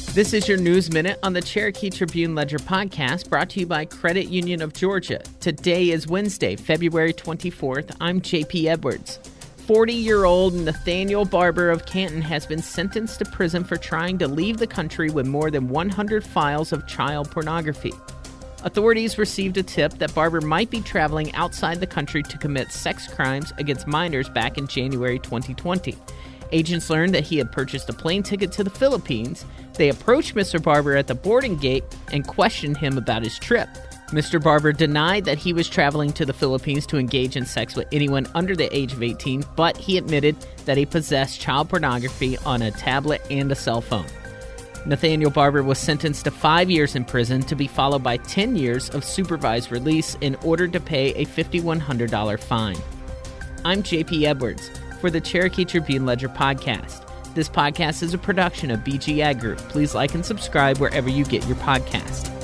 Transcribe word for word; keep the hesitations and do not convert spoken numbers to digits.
This is your News Minute on the Cherokee Tribune Ledger podcast, brought to you by Credit Union of Georgia. Today is Wednesday, February twenty-fourth. I'm J P Edwards. forty-year-old Nathaniel Barber of Canton has been sentenced to prison for trying to leave the country with more than one hundred files of child pornography. Authorities received a tip that Barber might be traveling outside the country to commit sex crimes against minors back in January twenty twenty. Agents learned that he had purchased a plane ticket to the Philippines. They approached Mister Barber at the boarding gate and questioned him about his trip. Mister Barber denied that he was traveling to the Philippines to engage in sex with anyone under the age of eighteen, but he admitted that he possessed child pornography on a tablet and a cell phone. Nathaniel Barber was sentenced to five years in prison, to be followed by ten years of supervised release in order to pay a five thousand one hundred dollars fine. I'm J P Edwards for the Cherokee Tribune Ledger podcast. This podcast is a production of B G Ag Group. Please like and subscribe wherever you get your podcast.